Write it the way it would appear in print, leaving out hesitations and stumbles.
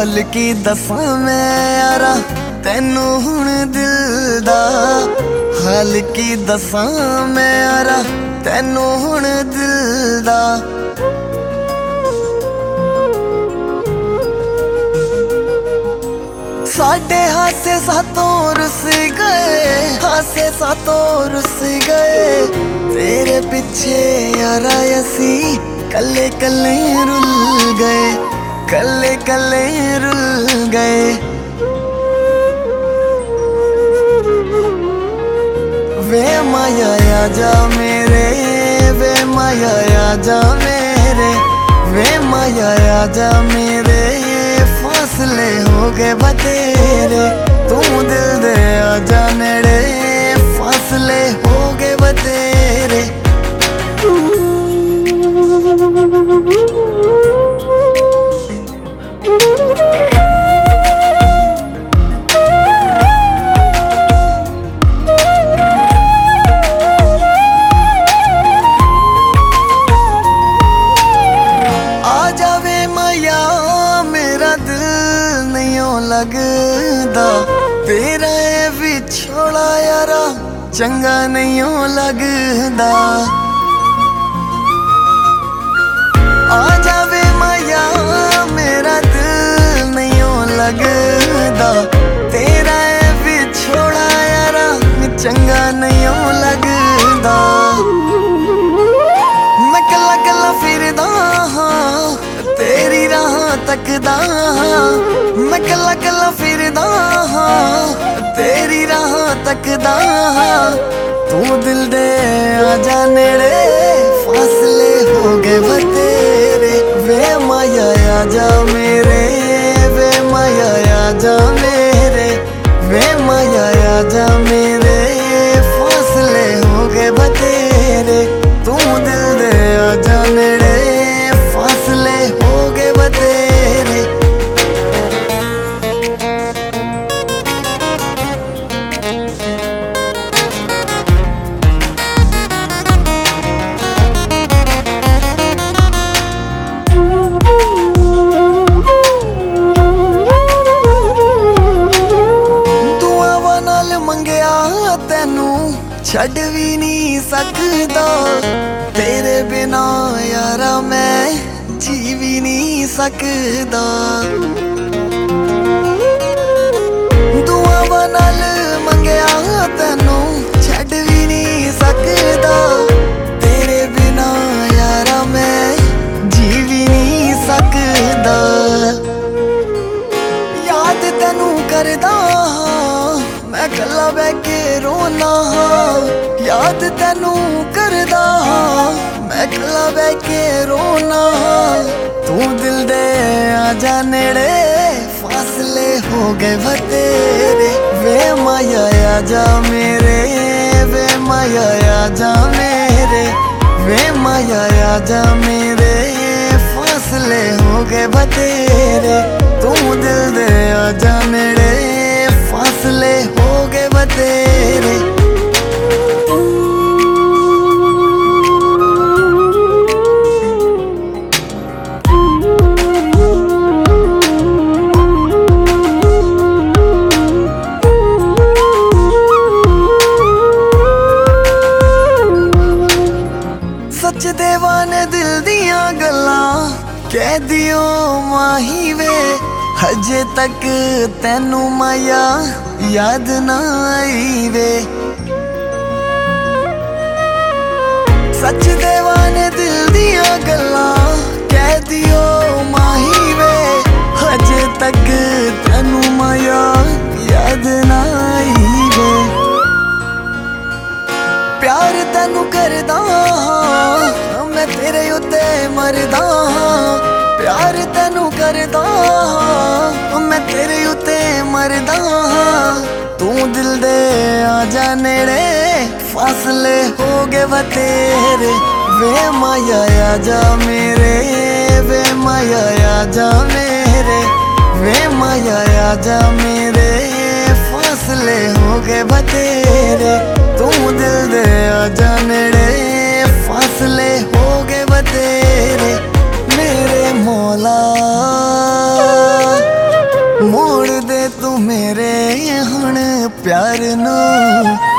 हाल की दसां मैं यारा तैनू हुण दिल दा। हाल की दसां मैं यारा तैनू हुण दिल दा। साडे हासे सातों रुस गए, हासे सातों रुस गए। तेरे पिछे यारा असी कल्ले कल्ले रुल गए, कल्ले कल्ले रुल गए। वे माया आजा मेरे, वे माया आजा मेरे, वे माया आजा मेरे। फासले हो गए बतेरे, तू दिल दे आजा नेड़े। फासले हो गए बतेरे। लगदा तेरा ये विछोड़ा यारा चंगा नहीं लगदा। आ जावे माया मेरा दिल नहीं लगदा। तेरा ये विछोड़ा यारा चंगा नहीं लगदा। मैं कला कला फिरदा हाँ तेरी राह तकदा। मैं कला कला फिरदा हाँ तेरी राह तकदा। तू दिल दे आजा नेड़े। फासले हो गए बतेरे। वे माया आजा मेरे, वे माया आजा मेरे, वे माया आजा मेरे। फासले हो गए बतेरे। तू दिल दे आजा नेड़े। फासले हो गए बतेरे। तैनू छड़ भी नहीं सकदा। तेरे बिना यारा मैं जी भी नहीं सकदा। दुआवां नाल मंगया तैनू छड़ भी नहीं सकदा। तेरे बिना यारा मैं जी भी नहीं सकदा। याद तैनू करदा मैं कला बह के रोना हाँ। याद तैनू करदा मैं कला बह के रोना हाँ। तू दिल दे आजा नेड़े। फासले हो गए बतेरे। वे माया आजा मेरे, वे माया आजा मेरे, वे माया आजा मेरे। फासले हो गए बतेरे। तू दिल दे आजा नेड़े। फासले हो गए बतेरे। सच देवा ने दिल दियां गल्लां कह दियो माही वे। हजे तक तैनू माया याद ना आई वे। सच देवा ने दिल दिया गल्लां कह दियो माही वे। हजे तक तैनू माया याद ना आई वे। प्यार तैनू करदा हाँ मैं तेरे उत्ते मरदा। प्यार तैनू करदा हाँ मैं तेरे उत्ते मरदा। तू दिल दे आजा नेड़े। फासले हो गए बतेरे। वे माया आजा मेरे, वे माया आजा मेरे, वे माया आजा मेरे। फासले हो गए बतेरे। तू दिल दे आजा नेड़े। फासले हो गए बतेरे। मेरे मौला प्यार नू